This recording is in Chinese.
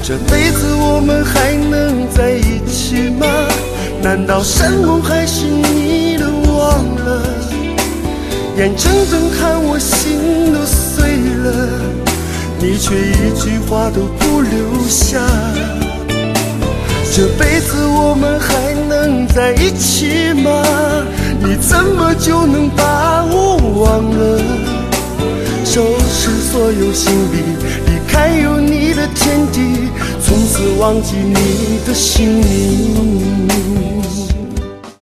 这辈子我们还能在一起吗？难道山盟海誓你都忘了？眼睁睁看我心都碎了，你却一句话都不留下。这辈子我们还能在一起吗？你怎么就能把我忘了？收拾所有行李，离开有你的天地，从此忘记你的姓名。